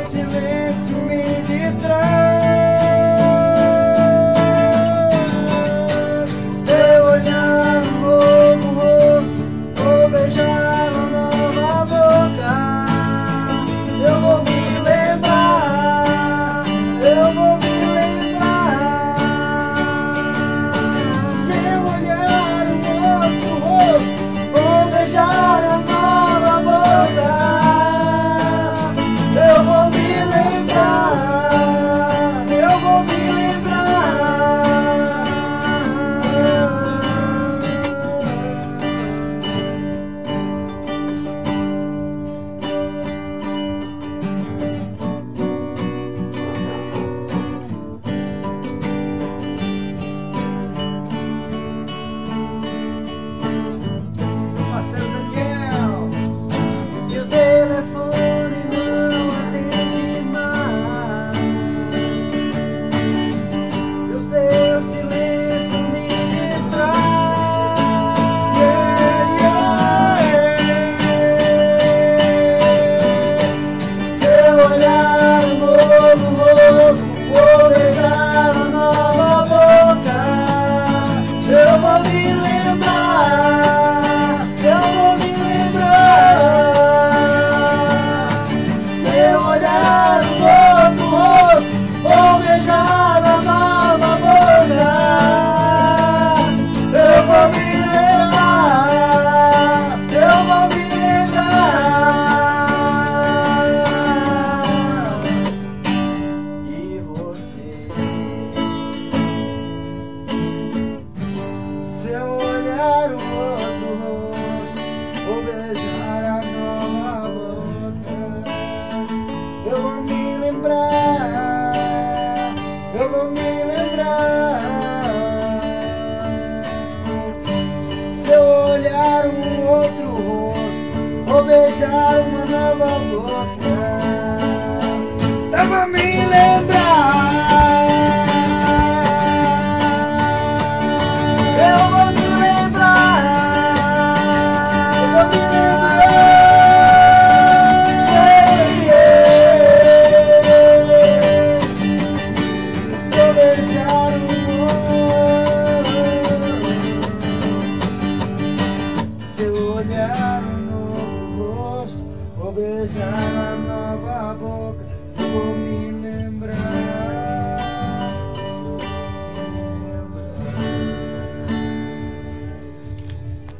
silêncio me distrai. Seu olhar, um novo rosto, vou beijar uma nova boca. Eu vou me lembrar, eu vou me lembrar. Seu olhar, um outro rosto, vou beijar a nova boca. Eu vou me lembrar, eu vou me lembrar. Marcelo Daniel, e o telefone não atende mais. E o seu silêncio me distrai. Seu olhar, um novo rosto, vou beijar a nova boca. Eu vou me lembrar, eu vou me lembrar. Seu olhar, um outro rosto, vou beijar a nova boca. Eu vou me lembrar, eu vou me lembrar de você. Seu olhar, um outro rosto, vou beijar a nova boca. Eu vou me lembrar, eu vou me lembrar. Seu olhar, um outro rosto, vou beijar uma nova boca. Eu vou me lembrar, eu vou me lembrar, eu vou me lembrar. Se eu beijar um outro, seu olhar, um novo rosto, vou beijar a nova boca. Eu vou me